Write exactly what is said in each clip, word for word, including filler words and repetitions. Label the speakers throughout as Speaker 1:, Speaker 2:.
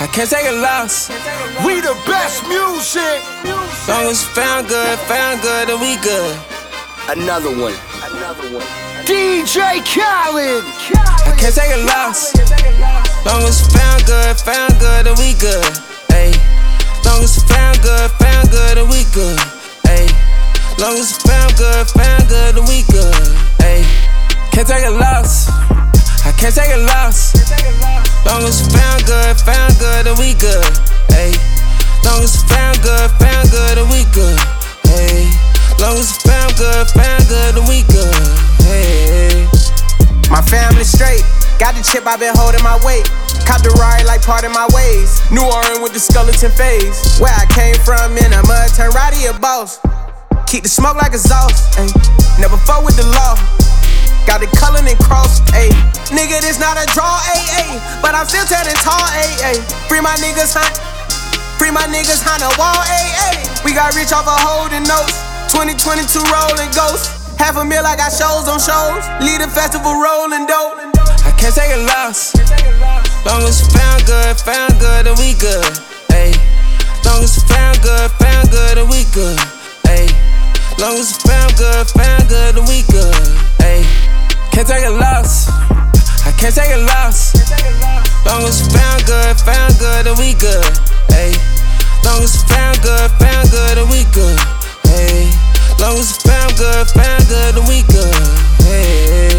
Speaker 1: I can't take a loss.
Speaker 2: We the best music.
Speaker 1: Long as found good, found good, and we good.
Speaker 2: Another one. Another one. D J Khaled.
Speaker 1: I can't take a loss. Long as found good, found good, and we good. Ayy. Long as found good, found good, and we good. Ayy. Long as found good, found good, and we good. Ayy. Can't take a loss. I can't take a loss. Long as found good, found good, and we good. Ayy. Long as found good, found good, and we good. Ayy. Long as found good, found good, and we good. Hey.
Speaker 3: My family straight. Got the chip, I been holding my weight. Cop the ride like part of my ways. New Orleans with the skeleton phase. Where I came from in a mud, turn Roddy a boss. Keep the smoke like exhaust. Ay. Never fuck with the law. Got it Cullen and Cross, ayy. Nigga, this not a draw, ayy, ayy. But I'm still turning tall, ayy, ayy. Free my niggas, hunt. Free my niggas, hunt a wall, ayy, ayy. We got rich off of holding notes. twenty twenty-two rolling ghosts. Half a mil, I got shows on shows. Lead a festival rolling dope.
Speaker 1: I can't take a loss. Long as found good, found good, and we good. Ayy. Long as found good, found good, and we good. Ayy. Long as found good, found good, and we good. Ayy. Can't take a loss. I can't take a loss. Long as found good, found good, and we good. Ayy. Long as found good, found good, and we good. Ayy. Long as found good, found good, and we good. Hey.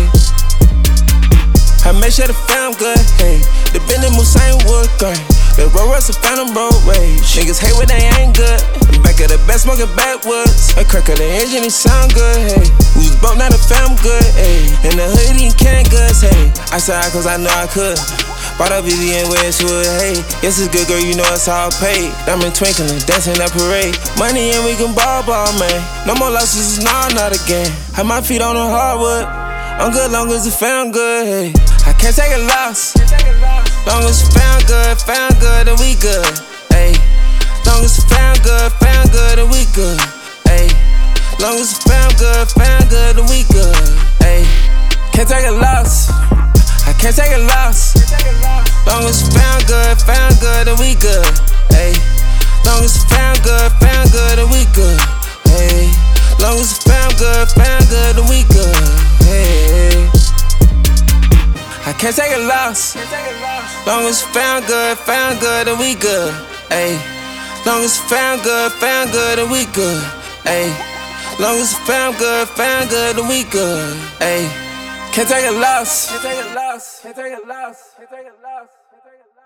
Speaker 1: I make sure the fam good. Hey. The Bentley Musain wood grain. The Roll Royce a Phantom road rage. Niggas hate when they ain't good. Back of the best smoking backwoods. A crack of the engine, it sound good. Hey. We was broke, now the fam good. Hey. In the hood, eating canned goods. Hey. I said I cause I know I could. Bought a Vivian Westwood, hey. Yes, it's good, girl, you know it's all paid. Diamond twinkling, dancing that parade. Money and we can ball, ball, man. No more losses, nah, not again. Have my feet on the hardwood. I'm good, long as it found good, hey. I can't take a loss. Long as found good, found good, and we good, hey. Long as found good, found good, and we good, hey. Long as found good, found good, and we good, hey. Can't take a loss. I can't take a loss. Long as found good, found good, and we good. Ayy. Long as found good, found good, and we good. Ayy. Long as found good, found good, and we good. Ayy. I can't take a loss. Long as found good, found good, and we good. Ayy. Long as found good, found good, and we good. Ayy. Long as found good, found good, and we good. Ayy. Can't take a loss. Can't take a loss. Can't take a loss. Can't take a loss. Can't take a loss.